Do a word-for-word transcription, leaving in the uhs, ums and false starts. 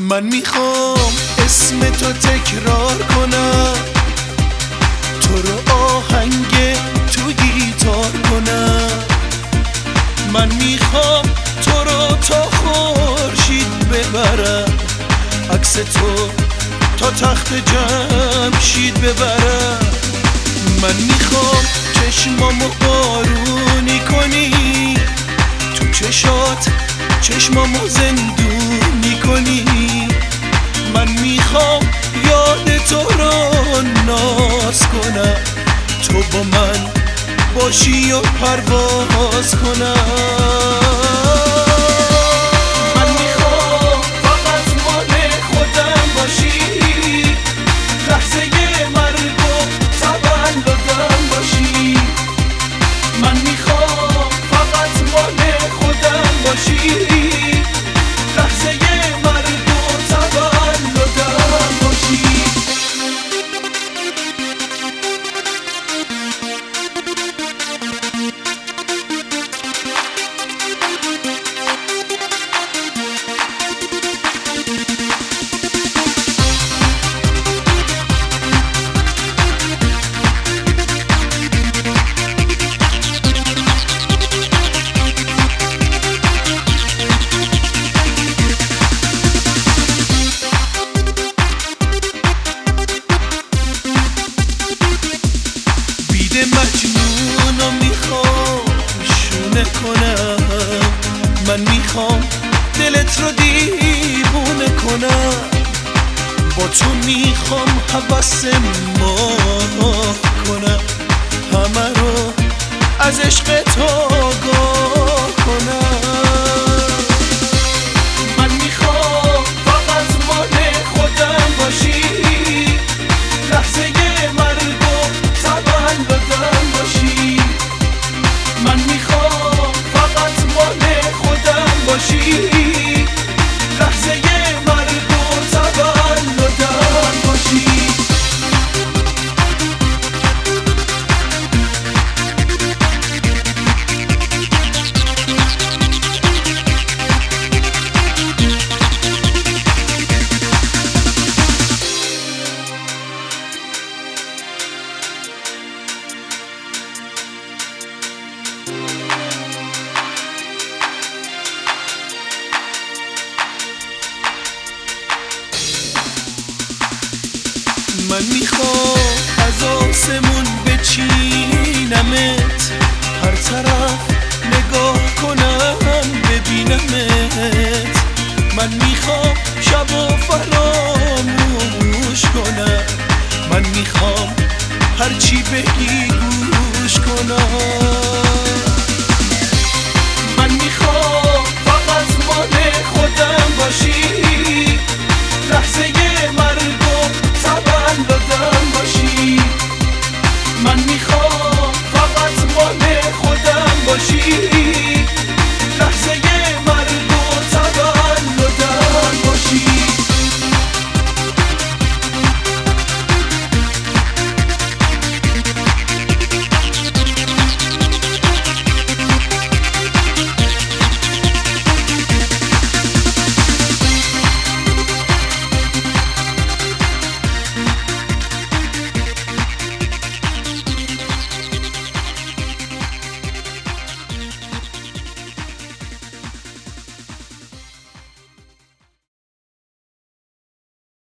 من میخوام اسم تو تکرار کنم، تو رو آهنگ تو گیتار کنم. من میخوام تو رو تا خورشید ببرم، عکس تو تا تخت جمشید ببرم. من میخوام چشمامو بارونی کنی، تو چشات چشمامو زندونی کنی. من میخوام یاد تو رو ناز کنم، تو با من باشی و پرواز کنم. من میخوام فقط مال خودم باشی، لحظه مرگ و تولدم باشی. من میخوام فقط مال خودم باشی، لحظه مرگ و تولدم باشی. مجنونو میخوام شونه کنم، من میخوام دلت رو دیوونه کنم. با تو میخوام حوث ما کنم، همه رو از عشق تو آگاه کنم. من میخوام فقط مال خودم باشی، لحظه مرگ و تولدم باشی. من میخوام فقط مال خودم باشی، لحظه مرگ و تولدم باشی. من میخوام از آسمون بچینمت، هر طرف نگاه کنم ببینمت. من میخوام شب و فراموش کنم، من میخوام هرچی بگی گوش کنم. من میخوام فقط مال خودم باشی،